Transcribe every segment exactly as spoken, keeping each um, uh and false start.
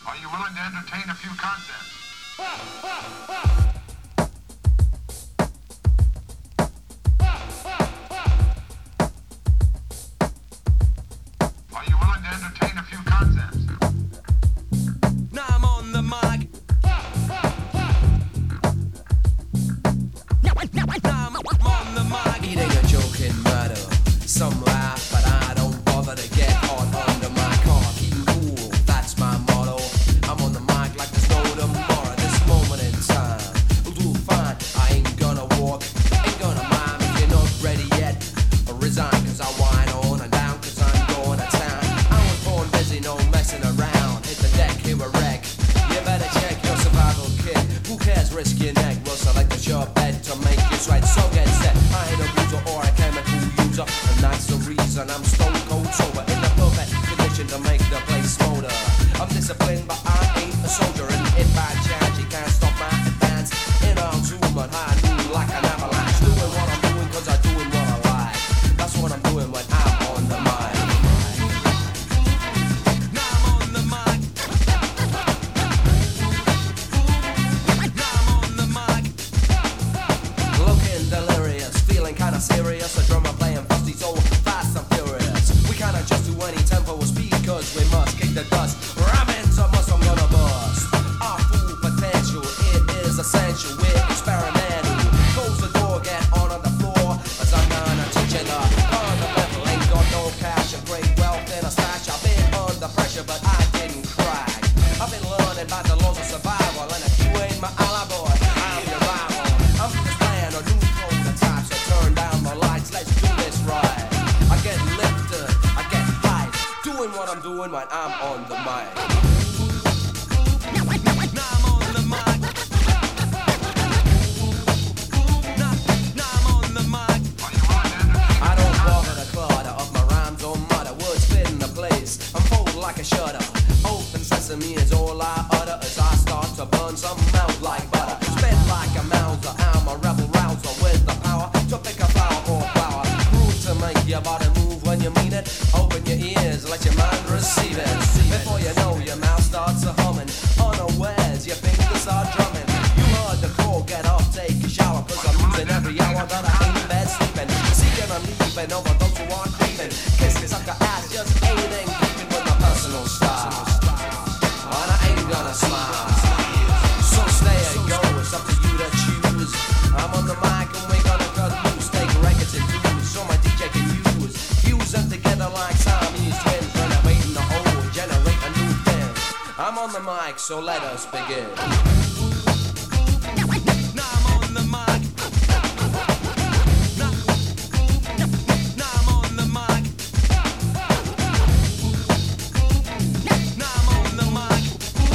Are you willing to entertain a few concepts? Are you willing to entertain a few concepts? Now I'm on the mic. Now I'm on the mic. It ain't a joking matter. Some laugh, but I don't bother to get hard under my car. Keep cool, that's my motto. I'm on the mic like there's no tomorrow. This moment in time will do fine. I ain't gonna walk, ain't gonna mime if you're not ready yet. Or resign cause I whine on and down cause I'm going to town. I was born busy, no messing around. Hit the deck, hear a wreck. You better check your survival kit. Who cares, risk your neck. We'll select a sure bet to make it right. So get set, I ain't a loser or a chemical user. And that's the reason I'm stone cold sober. In the perfect condition to make the place smolder. I'm disciplined but I ain't a soldier. And if by chance you can't stop my advance, in on zoom on high noon like an avalanche. Doing what I'm doing cause I'm doing what I like. That's what I'm doing when I'm on the mic. Now I'm on the mic. Now I'm on the mic. Looking delirious, feeling kinda serious. A drummer playing fusty so fast and furious. We can't adjust to any tempo or speed cause we must kick the dust. Ramming so much I'm gonna bust. Our full potential, it is essential. We're experimental. Close the door, get on on the floor. As I'm gonna teach you the fundamental. Ain't got no cash and great wealth in a stash. I've been under pressure but I didn't crack. I've been learning about the laws of survival. And if you ain't my ally boy, I'm your rival. I'm just playing a new prototype. So turn down the lights, let's do this right. I get lifted, I get high. Doing what I'm doing when I'm on the mic. Now I'm on the mic. Now, now I'm on the mic. Are you willing to entertain? I don't bother the clutter of my rhymes or mutter. Words fit in the place, I'm folded like a shutter. Open sesame is all I utter as I start to burn some mouth like butter. Spit like a mouser, I'm a rebel rouser with the power to pick a flower or flower. Groove to make your body move when you mean it. Open your ears, let your mind receive it. Before you know, your mouth starts a humming. Unawares, your fingers are drumming. You heard the call, get up, take a shower. Cause I'm losing every hour that I ain't in bed sleeping. Seeking I'm leaving over those who are creeping. Kisses up the ass, just ain't keeping with my personal style. And I ain't gonna smile. So stay and go, it's up to you to choose. I'm on the mic and we gonna cut loose. Take records and blues so my D J can use. Fuse them together like Siamese twins. Renovating the old, generate a new thing. I'm on the mic, so let us begin. Now I'm on the mic. Now, now I'm on the mic. Now I'm on the mic.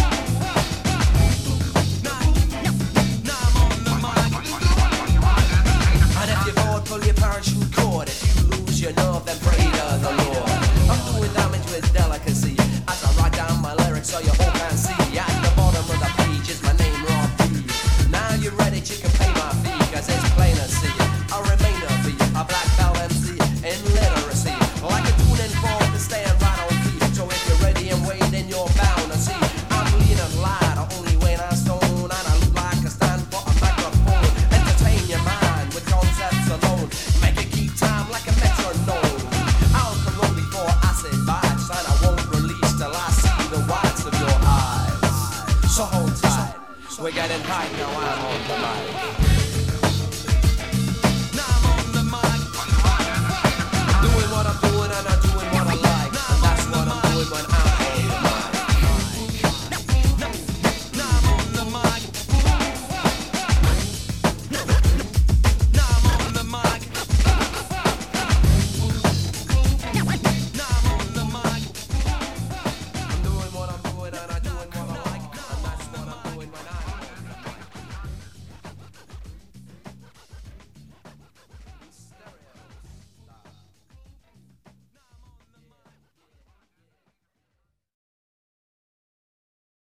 Now, now I'm on the mic. And if you're bored, pull your parachute cord. If you lose your nerve, then pray to the Lord. I'm doing damage with delicacy as I write down my lyrics so you all can see. At the bottom of the page is my name, Rob B. Now you're ready, you can pay my fee, cause it's plain to see. I remain a B, a black belt M C in literacy. Like a tuning fork to stand right on key. So if you're ready and waiting, you're bound to see. I'm leaning light, only when I stone. And I look like a stand for a microphone. Entertain your mind with concepts alone. Make it keep time like a metronome. I'll come on before acid bites. And I won't release till I see the whites of your eyes. So hold tight, we're getting tight now, I'm on the mic.